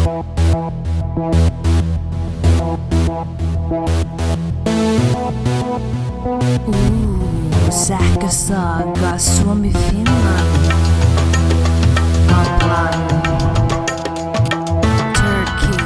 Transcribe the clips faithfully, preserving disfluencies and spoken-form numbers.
Ooh, sähkösaaga Suomi Finland. Kaplan. Turkey.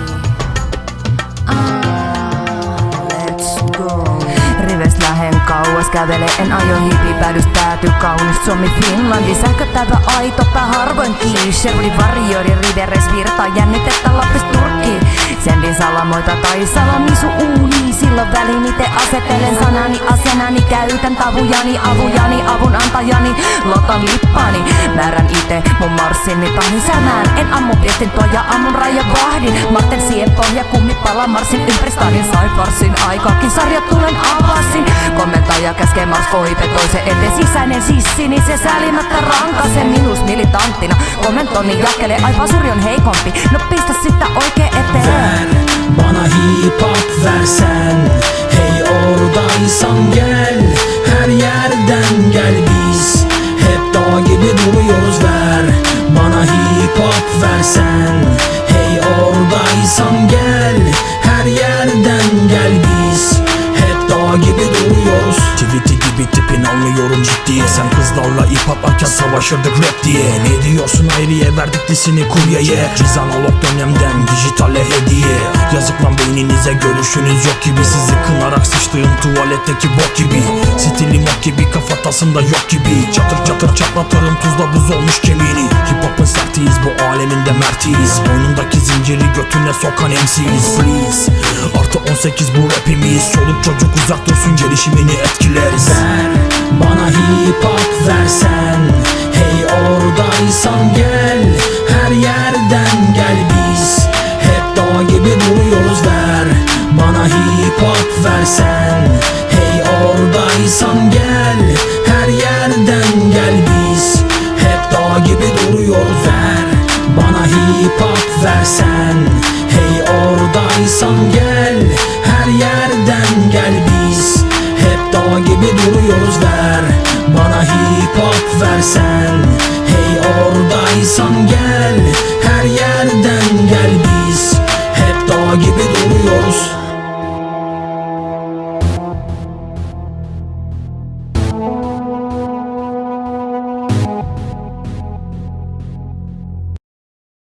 Ah, let's go. Rives lähen kauas kävele, en ajo hiipipäädys pääty kaunis Suomi Finlandi. Sähköttävä aito pää harvoin kiinni. Sherwoodin varjoiden riveres virtaa jännitettä Lappis Turkkiin. Sendin salamoita tai salamisu uuni. Silloin väliin ite asettelen sanani asenani. Käytän tavujani, avujani, avun antajani. Lotan lippani, määrän ite mun marssini tahdin sänään. En ammu viestintoa ja ammun rajavahdin. Marten sien pohja kummipala marssin ympäri stadin. Sai farsin aikaakin sarjat tulen avasin. Kommentaja käskee mars koipe toisen eteen. Sisäinen sissini se säälimättä rankase minus militanttina. Kommentoni jakelee aivan suri on heikompi. No pistä sitä oikee eteen. Bana hip hop versen. Hey oradaysan gel. Her yerden gel biz. Hep dağ gibi duruyoruz ver. Bana hip hop versen. Hey oradaysan gel. Her yerden gel biz. Hep dağ gibi duruyoruz. Tweet'i gibi tipin anlıyorum ciddi. Sen kızlarla ip atlarken savaşırdık rap diye. Ne diyorsun ayrıya verdik disini kuryeye. Biz analog dönemden dijitale hediye. Yazık lan beyninize görüşünüz yok gibi. Sizi kınarak sıçtığım tuvaletteki bok gibi. Stilim ok gibi kafatasında yok gibi. Çatır çatır çatlatırım tuzla buz olmuş kemiğini. Hip hop'un sertiyiz bu alemin de mertiyiz. Boynundaki zinciri götüne sokan M C'yiz. Please artı on sekiz bu rapimiz. Çoluk çocuk uzak dursun gelişimini etkileriz. Ver bana hip hop versen. Hey oradaysan gel. Her yerden gel biz. Hep dağ gibi duruyoruz ver. Bana hip hop versen. Hey oradaysan gel. Her yerden gel biz. Hep dağ gibi duruyoruz ver. Bana hip hop versen. Hey oradaysan gel. Her yerden gel biz. Hep dağ gibi duruyoruz ver. Bana hip hop versen. Hey oradaysan gel.